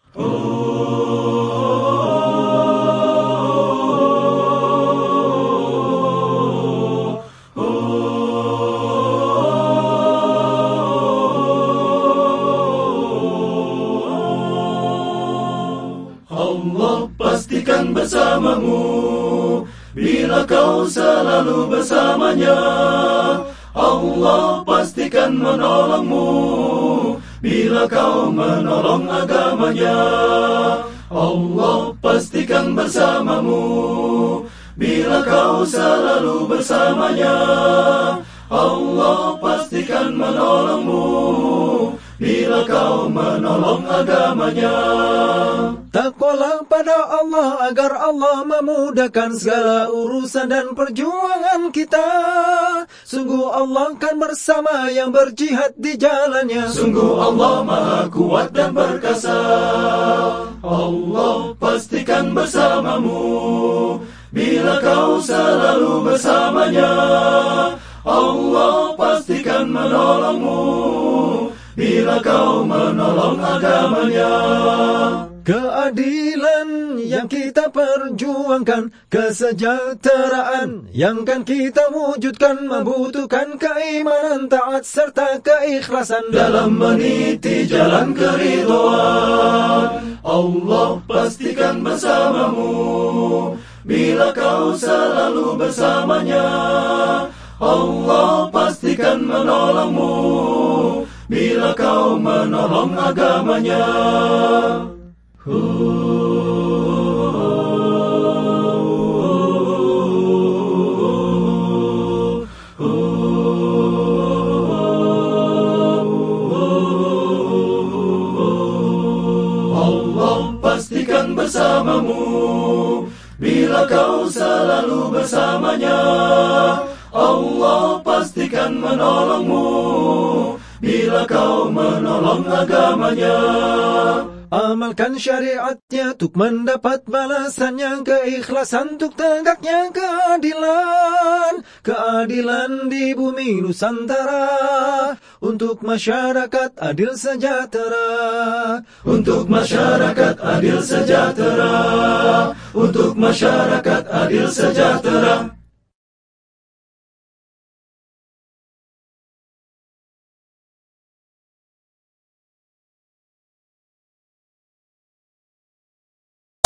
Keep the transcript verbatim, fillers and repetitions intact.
Allah pastikan bersamamu bila kau selalu bersamanya. Allah pastikan menolongmu bila kau menolong agamanya. Allah pastikan bersamamu bila kau selalu bersamanya. Allah pastikan menolongmu bila kau menolong agamanya. Takwalah pada Allah agar Allah memudahkan segala urusan dan perjuangan kita. Sungguh Allah kan bersama yang berjihad di jalannya. Sungguh Allah maha kuat dan perkasa. Allah pastikan bersamamu bila kau selalu bersamanya. Allah pastikan menolongmu bila kau menolong agamanya. Keadilan yang kita perjuangkan, kesejahteraan yang kan kita wujudkan, membutuhkan keimanan, taat serta keikhlasan dalam meniti jalan keridhaan. Allah pastikan bersamamu bila kau selalu bersamanya. Allah pastikan menolongmu bila kau menolong agamanya. Allah pastikan bersamamu bila kau selalu bersamanya. Allah pastikan menolongmu bila kau menolong agamanya. Amalkan syariatnya untuk mendapat balasannya, keikhlasan untuk tegaknya keadilan. Keadilan di bumi Nusantara, untuk masyarakat adil sejahtera. Untuk masyarakat adil sejahtera. Untuk masyarakat adil sejahtera.